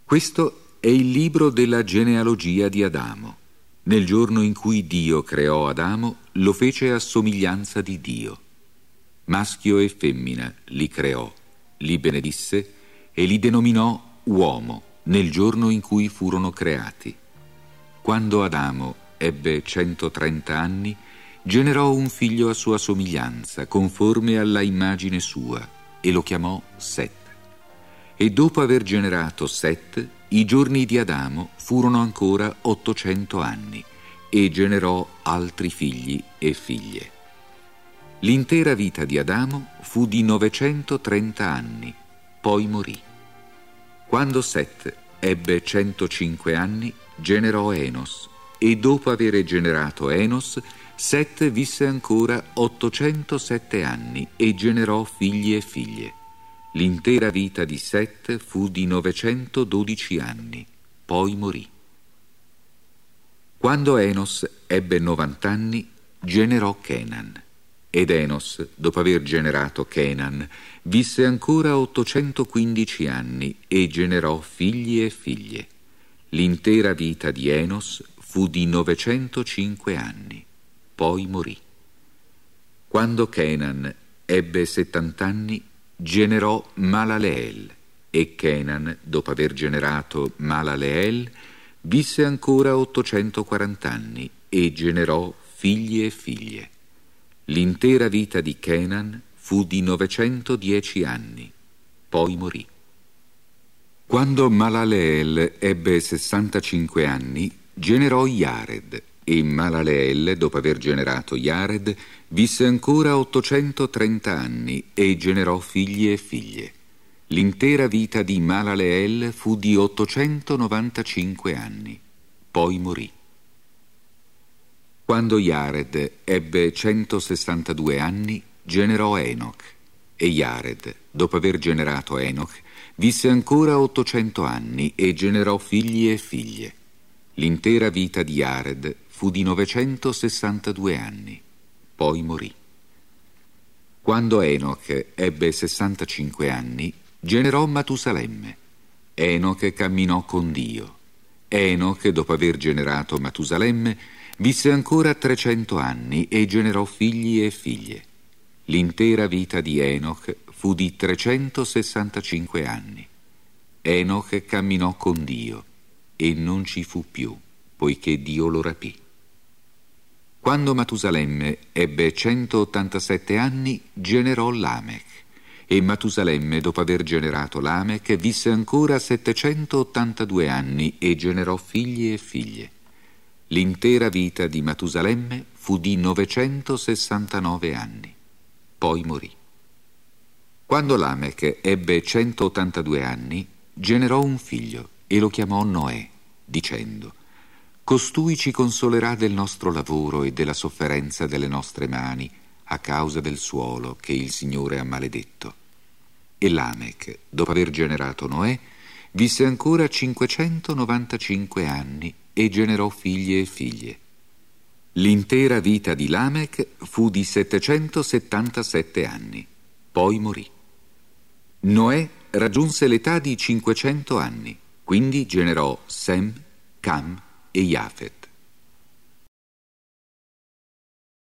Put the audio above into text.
Questo è il libro della genealogia di Adamo. Nel giorno in cui Dio creò Adamo, lo fece a somiglianza di Dio. Maschio e femmina li creò, li benedisse e li denominò uomo nel giorno in cui furono creati. Quando Adamo ebbe 130 anni, generò un figlio a sua somiglianza, conforme alla immagine sua, e lo chiamò Set. E dopo aver generato Set, i giorni di Adamo furono ancora 800 anni, e generò altri figli e figlie. L'intera vita di Adamo fu di 930 anni, poi morì. Quando Set ebbe 105 anni, generò Enos, e dopo avere generato Enos, Set visse ancora 807 anni e generò figli e figlie. L'intera vita di Set fu di 912 anni, poi morì. Quando Enos ebbe 90 anni, generò Kenan. Ed Enos, dopo aver generato Kenan, visse ancora 815 anni e generò figli e figlie. L'intera vita di Enos fu di 905 anni, poi morì. Quando Kenan ebbe 70 anni, generò Malaleel, e Kenan, dopo aver generato Malaleel, visse ancora 840 anni e generò figli e figlie. L'intera vita di Kenan fu di 910 anni, poi morì. Quando Malaleel ebbe 65 anni, generò Jared, e Malaleel, dopo aver generato Jared, visse ancora 830 anni e generò figli e figlie. L'intera vita di Malaleel fu di 895 anni, poi morì. Quando Jared ebbe 162 anni, generò Enoch, e Jared, dopo aver generato Enoch, visse ancora 800 anni e generò figli e figlie. L'intera vita di Jared fu di 962 anni, poi morì. Quando Enoch ebbe 65 anni, generò Matusalemme. Enoch camminò con Dio. Enoch, dopo aver generato Matusalemme, visse ancora 300 anni e generò figli e figlie. L'intera vita di Enoch fu di 365 anni. Enoch camminò con Dio e non ci fu più, poiché Dio lo rapì. Quando Matusalemme ebbe 187 anni, generò Lamech. E Matusalemme, dopo aver generato Lamech, visse ancora 782 anni e generò figli e figlie. L'intera vita di Matusalemme fu di 969 anni, poi morì. Quando Lamech ebbe 182 anni, generò un figlio e lo chiamò Noè, dicendo: «Costui ci consolerà del nostro lavoro e della sofferenza delle nostre mani, a causa del suolo che il Signore ha maledetto». E Lamech, dopo aver generato Noè, visse ancora 595 anni e generò figli e figlie. L'intera vita di Lamech fu di 777 anni, poi morì. Noè raggiunse l'età di 500 anni, quindi generò Sem, Cam e Jafet.